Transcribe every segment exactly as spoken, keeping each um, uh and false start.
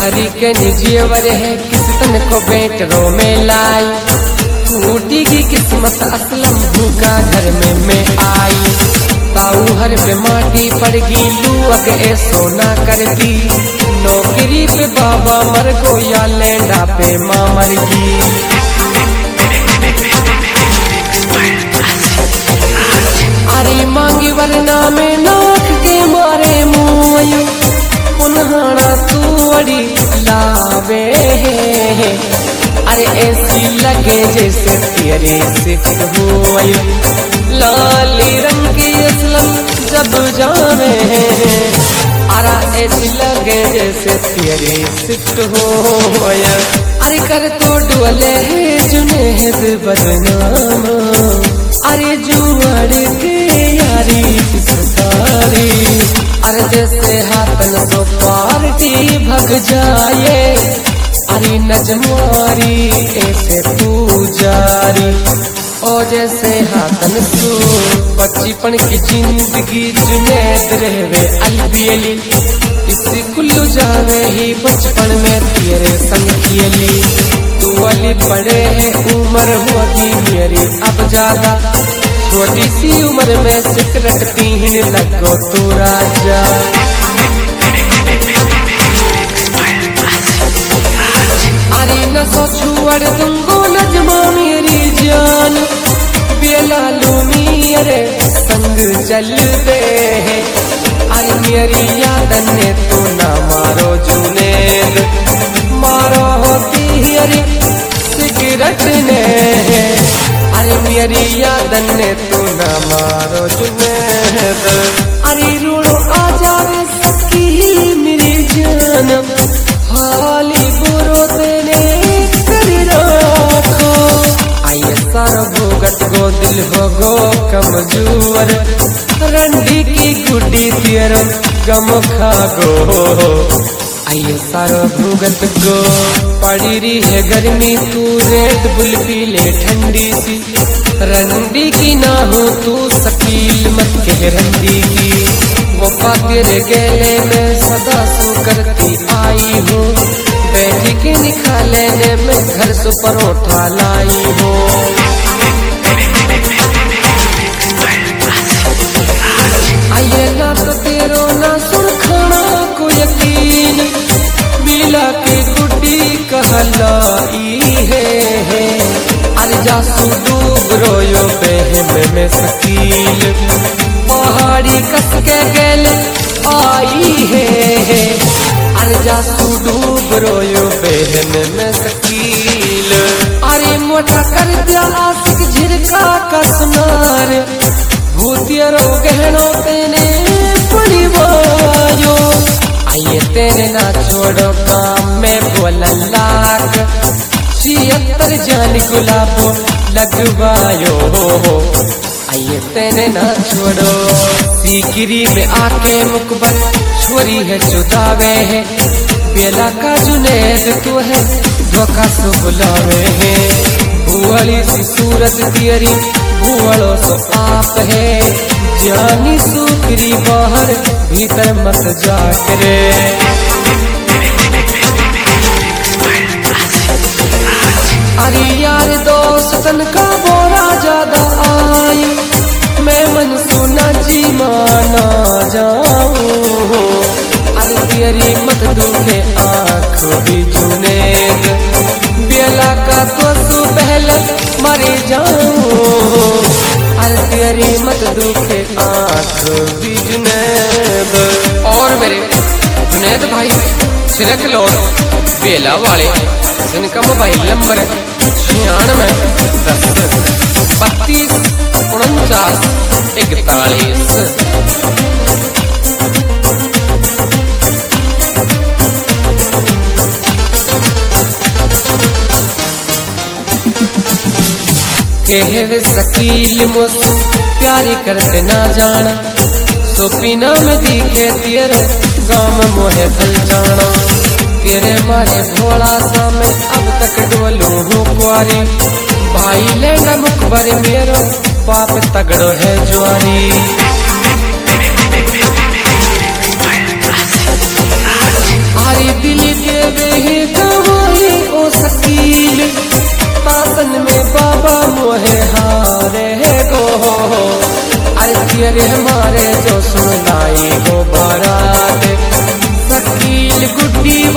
हरी के निजीवर है किस्तन को बेटरों में लाई। टूटी की किस्मत असलम भूखा घर में मैं आई। ताऊ हर पे माटी पड़गी लू अगे सोना करती। नौकरी पे बाबा मर गो या लैंडा पे माँ मर गई। अरे मांगी वरना में नाक के मारे मुँह पुनहाना तू अड़ी लावे। अरे ऐसी लगे जैसे तेरे सिक्त हुआ लाली रंग की असलम जब जावे। अरे ऐसी लगे जैसे तेरे सिक्त हुआ। अरे कर तो डोले जुनेद बदनाम। अरे जुआड़ के यारी किसकारी। अरे जैसे हाथन तो पार्टी भग जाए। अरे नजमारी ऐसे पूजारी और जैसे हाथन सो बचपन की जिंदगी जुनेद रहवे अलबियली। इसी कुल्लू जावे ही बचपन में तेरे संग कियली। तू अली बड़े है उम्र होगी मेरी अब ज्यादा। छोटी सी उम्र में सिकरट पीने लगो तू राजा। अरे न सोचुअड़ दूंगो नजमा मेरी जान। बेला लूमी अरे संग चल दे। अरे मेरी यादन ने तो ना मारो जुनेद। मारो होती अरे सिगरेट ने। अरे मेरी यादन ने तो ना मारो जुनेद। अरे रोड़ो आ जावे सकी मेरी जान। हाली बुरो तेने कर रखो। आइए सारा भोगत गो दिल हो गो कमजोर। रंडी की गुड्डी तेरम गम खा गो। आइए सारो भूगत गो पड़ी रही है गर्मी तू रेड बुल पी ले ठंडी सी। रंडी की ना हो तू शकील मत कह रंडी की। वफा तेरे गले में सदा सो करती आई हो। बैठी के निकाले में घर से परोठा लाई हो। आइए ना तो तेरो ना सुन खाना को यकीन। बिला की गुड्डी कहलाई है। अरे जासू डूब रोयो बहम में शकील। पहाड़ी कस के गल आई है। अरे जासू डूब रोयो बहम में शकील। अरे मोटा कर दिया आशिक झिरका का सुनार। भूतियरो गहनों तेने पड़ी वायो। आइए तेरे ना छोड़ो काम में बोला लाख। छिहत्तर जान गुलाबो लगवायो। आइए तेरे ना छोड़ो सीकरी में आके मुकबर छोरी है चुदावे है। बेला का जुनेद तू है धोखा सो बुलावे है। भुअली सी सूरत तेरी भुअलो सो आप है। जानी सूकरी बाहर भीतर मत जा करे। अरे यार दोस्तन का बोरा ज्यादा आई। मैं मन सुना जी माना जाऊं। अरे तेरी मत दुखे आँख भी जुनेद। बेला का तो सु पहले मरे जाऊं। अरे तेरी मत दुखे आँख भी जुनेद। और मेरे जुनेद भाई छिड़क लो बेला वाले जिनका मोबाइल नंबर छियानवे दस बत्तीस उनचास इकतालीस। कहे शकील मुझ प्यारी करते ना जाना। सोपीना में दिखे तेरे गाँव मोहे भल जाना। तेरे मारे भोला सा मैं अब तक डोलू हूँ कुआरी। भाई लेना मुखबर मेरो पाप तगड़ो है ज्वारी। आरी दिली देवे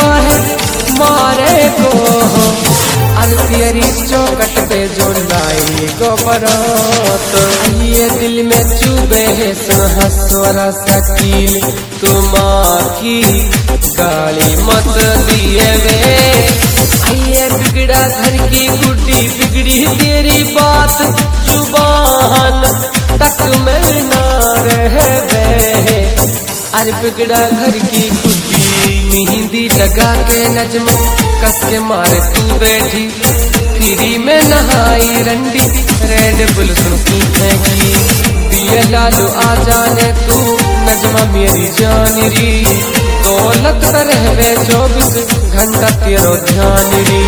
बाहे मारे को अरतियरी चौकट पे जो लाई को बरात ये दिल में चुभे है हंसवरा शकील तुम की गाली मत दिए वे आइए बिगड़ा घर की गुड्डी बिगड़ी तेरी बात जुबान तक में ना रह गए अरे बिगड़ा घर की गुड्डी मेहंदी लगा के नजम कस के मारे तू बैठी फिरी में नहाई रंडी रेड बुल सुनती फेंकी दिए लालू आ जाने तू नजमा मेरी जान री दौलत रहवे चौबीस घंटा तेरो ध्यान री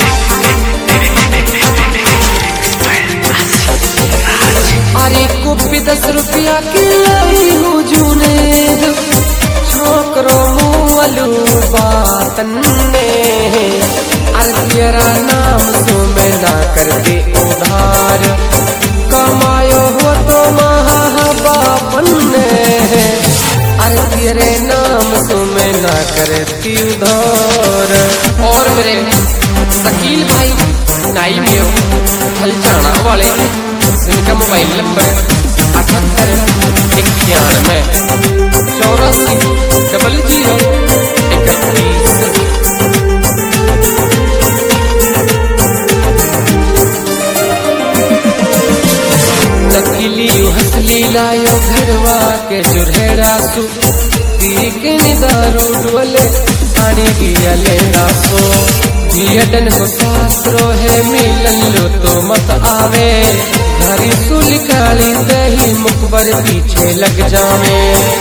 अरे कुप्पी दस रुपया की लाई हूँ जुनेद छोकरो मुअलू बातन ने तेरा नाम सो मैं ना कर दे उधार कमायो हो तो महाबापन ने अरे तेरे नाम सो मैं ना करती उधार और मेरे शकील भाई नाई में हलचाना वाले जिनका मोबाइल नंबर अठहत्तर इक्यानवे चौरासी डबल जीरो इकतीस नकली हंसली लायो घरवा के जुरहेड़ा सु पी के निदारू डोले पानी दिया लेना सो जियडन को शास्त्रो है मिलन लो तो मत आवे हरी सुल काली दही मुकबर पीछे लग जावे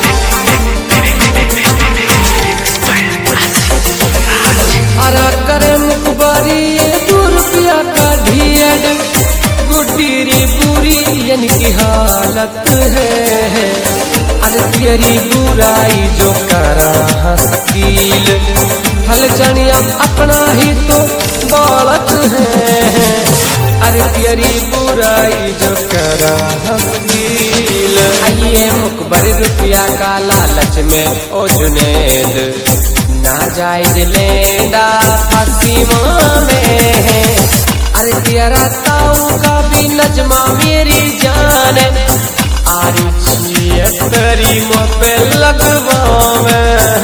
अरा करे मुकबरी दो रुपया का ढियड गुड्डीरी पूरी यानी की हालत है अरे तेरी बुराई जो करा शकील हल जानिया अपना ही तो दौलत है अरे तेरी बुराई जो करा शकील आइए मुकबर रुपया का लालच में ओ जुनेद ना जायज लेंदा फसीमा में अरे तेरा ताऊ का भी नजमा मेरी जान आरी तेरी मुँह पे लगवावे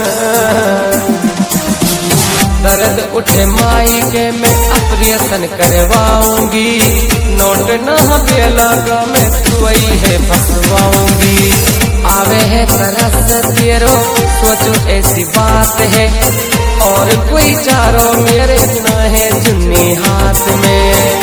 दर्द उठे माई के मैं ऑपरेशन करवाऊंगी नोट न बेलगा मैं तुई है फंसवाऊंगी आवे है तरस तेरो सोचो ऐसी बात है और कोई चारों मेरे न है जुन्नी हाथ में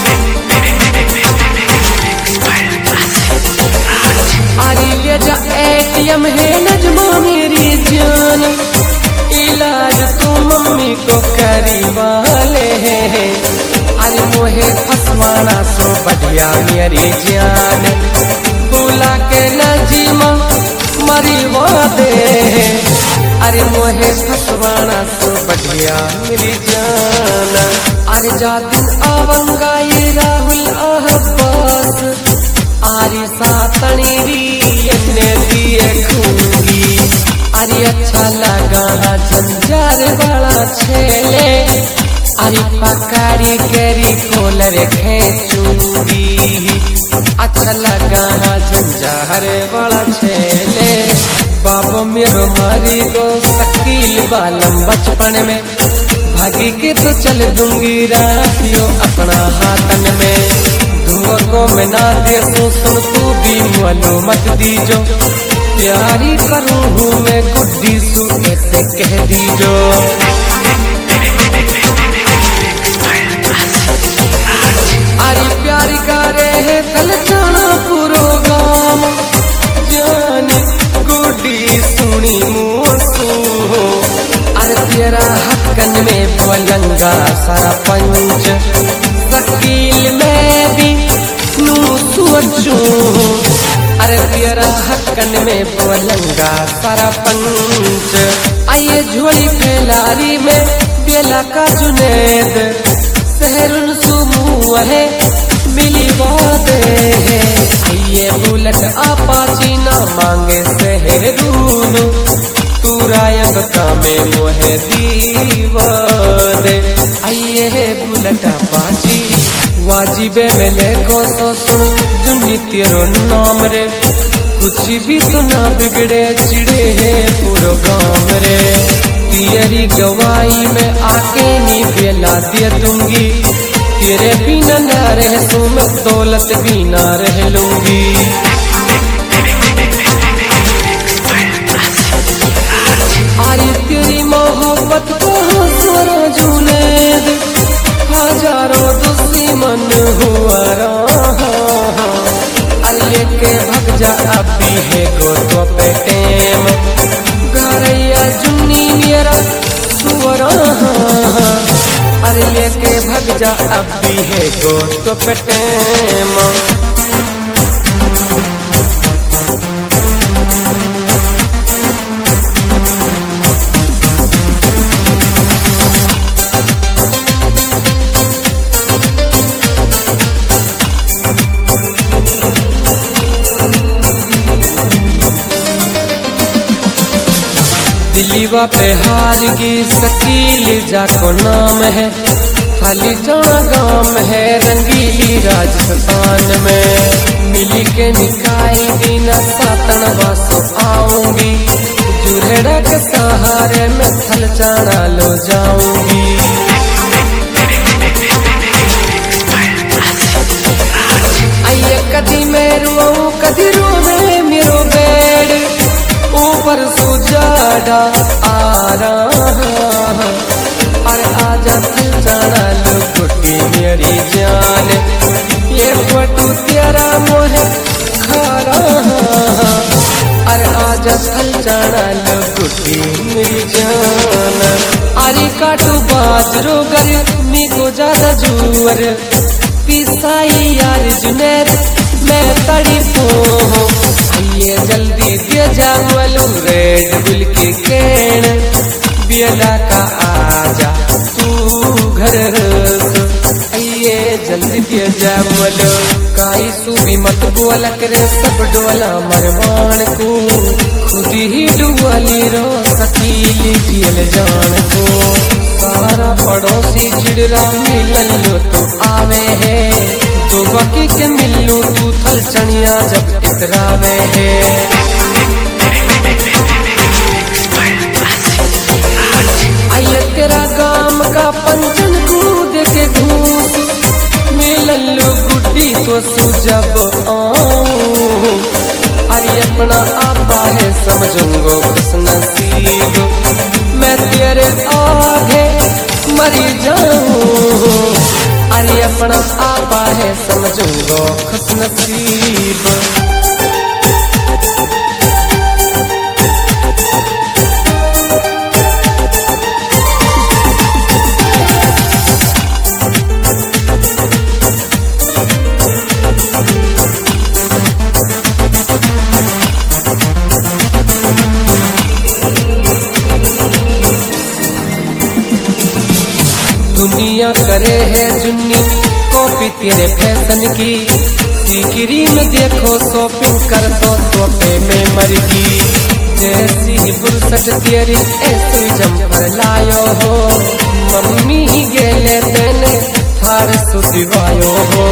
आरी ले जा एटीएम है नजमा मेरी जान इलाज तू मम्मी को करी वाले है अरे मोहे फसवाना सो बढ़िया मेरी जान बुला के नजीमा मरी वादे अरे मोहे फसवाना सो बढ़िया मेरी जान अरे जा दिन आवंगाई राहुल अहबास आरी सातनी री दिए खूंगी अरे अच्छा लगा झंझार वाला छेले अरे पकारी केरी खोलर खेचूंगी अच्छा लगा झंझार वाला छेले बाबा मेरो मारी गो शकील बालम बचपन में भागी के तो चल दूंगी राखियो अपना हाथन में धुआं को मैं ना देखूं सुन तू भी मुअलो मत दीजो प्यारी करूं हूँ मैं गुड्डी सू ऐसे कह दीजो अरे प्यारी गारे है कल जाना पूरो गाम जानी गुड्डी सुनी मुँसू अरे तेरा हक्कन में बोलंगा सारा पंच शकील में भी नू सोचू अरे तेरा हक्कन में बोलंगा सारा पंच आइए झोली फैलारी में बेला का जुनेद शहरुन सुमू है मिली वादे है आइए बुलेट अपाची ना मांगे शहरून तू रायक का में मोहे दी जीबे में लेको सो सुन जुनी तेरो नाम रे, कुछ भी तो ना बिगड़े चिड़े है पूरा गाँव रे। तेरी गवाही में आके नी बेला दे दूंगी, तेरे बिना ना रह सू मैं दौलत भी ना रह लूंगी। अरे तेरी मोहब्बत को हजारों जुनेद, हजारों दुश्मन हुआ रहा। अल्ले के भग जा अब भी है गो तो पेटेम, गरैया जुन्नी मेरा सुअरा। अल्ले के भग जा अब भी है गो तो पेटेम। दिलीवा पे हार की शकील जाको नाम है, खाली जाना गाम है रंगीली राजस्थान में। मिली के निकाय दीना सातन वासो आऊंगी, जुरेड़ा के सहारे में थल चाना लो जाऊंगी। आइए कदी मैं रुआऊं कदी रोवे मेरो बेड़, ऊपर सुजाड़ा आ रहा। अरे आजा थल जाना लो गुटी मेरी जान, ये फोटो तेरा मोहे खा रहा। अरे आजा थल जाना लो गुटी मेरी जान। अरे काटू बाजरो गर्मी को ज्यादा जुअर, पिसाई यार जुनेद मैं तड़ी पो। आइए जल्दी दे जावलू रेड बुल की केण, बेला का आजा तू घर। आइए जल्दी दे जावलू काई सुबी मत बोला करे सब डोला मरवान को, खुद ही डुआली रो सकीली जेल जान को। सारा पड़ोसी चिड़रा मिलन लो तो आवे है, जो बाकी के मिलू तू थल चनिया जब इतरावे है। आइए तेरा गाम का पंचन कूद के घूस, मिलन लो गुड्डी तो सुजब आऊं। अरे अपना आपा है समझूंगो खुश नसीब, मैं तेरे आगे मरी जाऊं। अरे अपना आपा है समझूंगो खुश नसीब। दुनिया करे है जुन्नी कॉपी तेरे फैशन की, सीकरी में देखो शॉपिंग कर तो तोपे में मर की। जैसी बुरसट तेरी ऐसी जम्पर लायो हो, मम्मी गेले तेने थार सुदिवायो हो।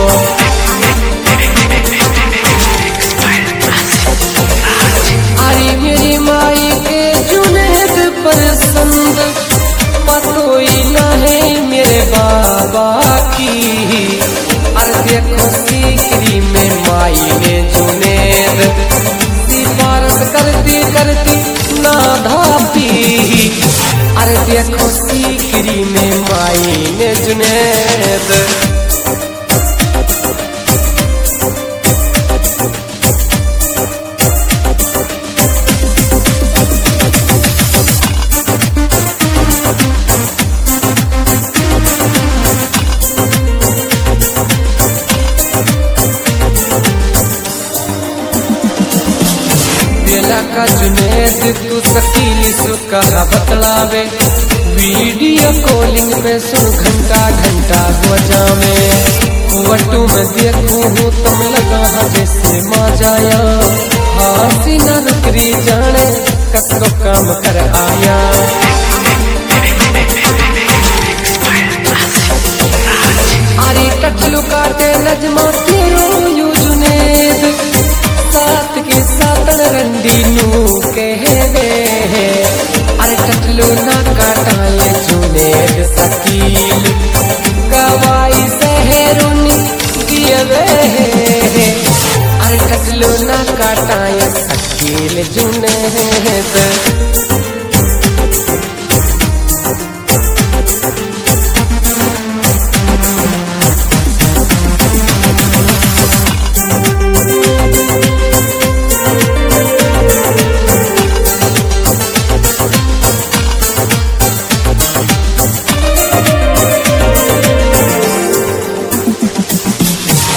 अरे मेरी माई के जुनेद पसंद पतोई ना है मेरे बाबा की। अरे देखो सीकरी में माई ने जुनेद, सिफारिश करती करती ना धापी। अरे देखो सीकरी में माई ने जुनेद। का जुनेद तू शकीली सुका बतलावे, वीडियो कॉलिंग पे सुन घंटा घंटा बजा में। वटू में देखूं हूँ तुम लगा जैसे माँ जाया, हासी न रुकरी जाने कसरो काम कर आया।